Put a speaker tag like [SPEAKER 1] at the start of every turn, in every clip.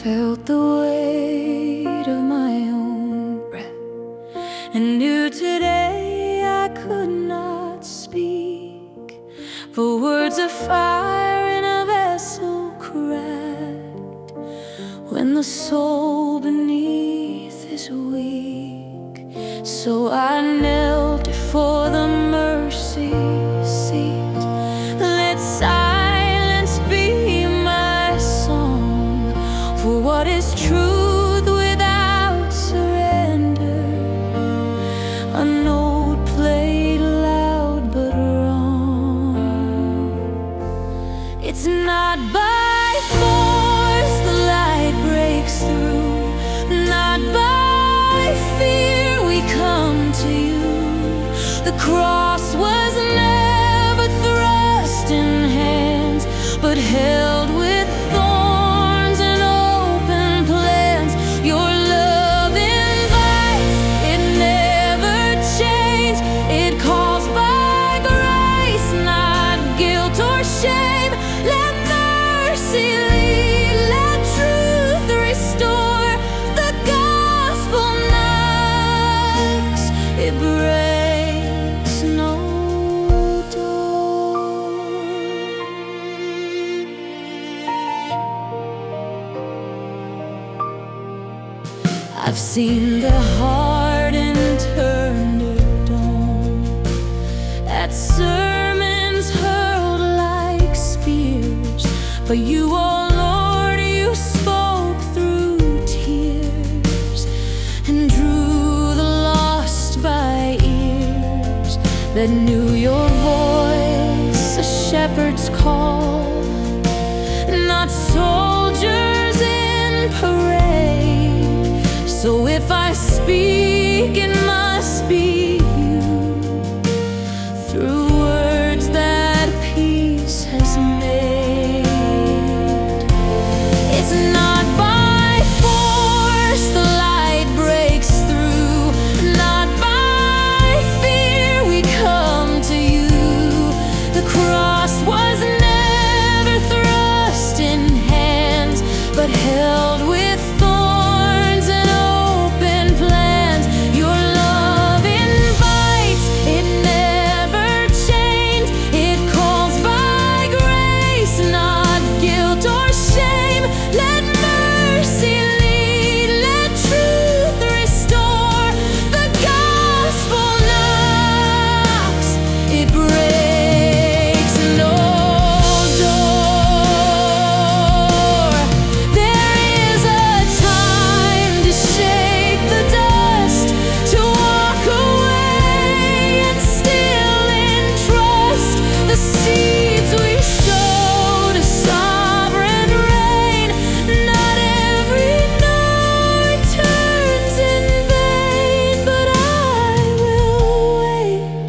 [SPEAKER 1] felt the weight of my own breath, and knew today I could not speak, for words of fire in a vessel cracked when the soul beneath is weak. So I knelt before the mercy seat. Let silence be my song, for what is truth without surrender? A note played loud but wrong. It's not by force the light breaks through, not by fear we come to you. The cross was never thrust in hands, but held with thorns and open plans. Your love invites, it never changes. It calls by grace, not guilt or shame. Let mercy lead, let truth restore. The gospel knocks, it breaks no door. I've seen the hardened turn to stone, at sermons hurled like spears, but you, oh Lord, you spoke through tears and drew the lost by ears that knew your voice, a shepherd's call, not soldiers in parade. So if I speak, it must be you, through words that peace has made. It's not by force the light breaks through, not by fear we come to you. The cross was never thrust in hands, but held with thorns and open plans. Your love invites, it never changes. It calls by grace, not guilt or shame. Let mercy lead, let truth restore. The gospel knocks, it breaks no door. There is a time to shake the dust, to walk away and still entrust the seeds we sow to sovereign reign. Not every no returns in vain, but I will wait,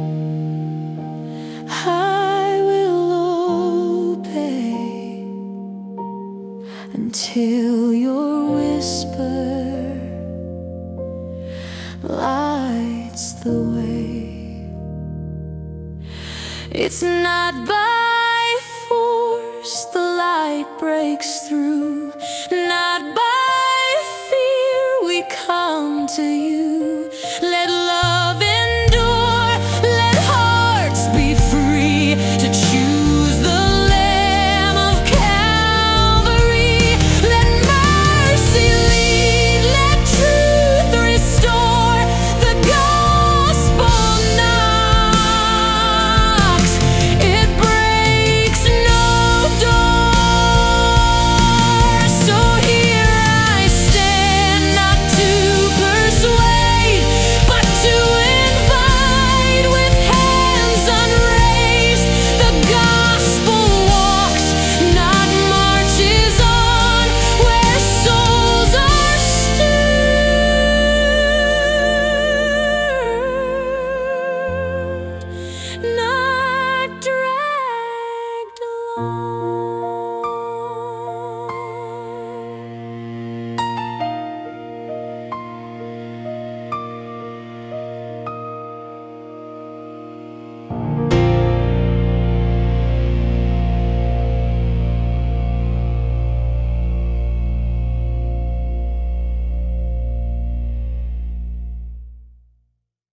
[SPEAKER 1] I will obey, until your whisper lights the way. It's not by force the light breaks through, not by fear we come to you. Let love endure, let hearts be free to choose the Lamb of Calvary. Let mercy lead, let truth restore. The gospel knocks, it breaks no door. So here I stand, not to persuade, but to invite with hands unraised. The gospel walks, not marches on, where souls are stirred, not dragged along.